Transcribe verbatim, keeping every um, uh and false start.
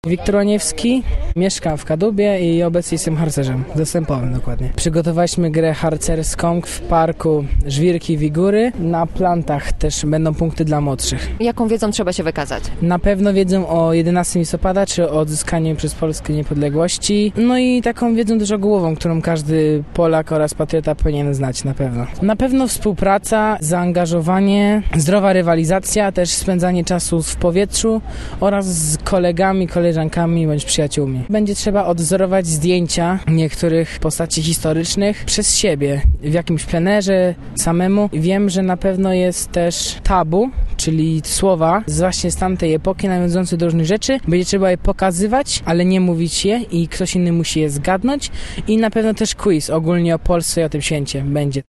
Wiktor Łaniewski, mieszkam w Kadłubie i obecnie jestem harcerzem, zastępowym dokładnie. Przygotowaliśmy grę harcerską w parku Żwirki Wigury. Na plantach też będą punkty dla młodszych. Jaką wiedzą trzeba się wykazać? Na pewno wiedzą o jedenastego listopada, czy o odzyskaniu przez Polskę niepodległości. No i taką wiedzą też ogółową, którą każdy Polak oraz patriota powinien znać na pewno. Na pewno współpraca, zaangażowanie, zdrowa rywalizacja, też spędzanie czasu w powietrzu oraz z kolegami, koleżankami bądź przyjaciółmi. Będzie trzeba odwzorować zdjęcia niektórych postaci historycznych przez siebie, w jakimś plenerze, samemu. Wiem, że na pewno jest też tabu, czyli słowa z właśnie z tamtej epoki nawiązujące do różnych rzeczy. Będzie trzeba je pokazywać, ale nie mówić je i ktoś inny musi je zgadnąć. I na pewno też quiz ogólnie o Polsce i o tym święcie będzie.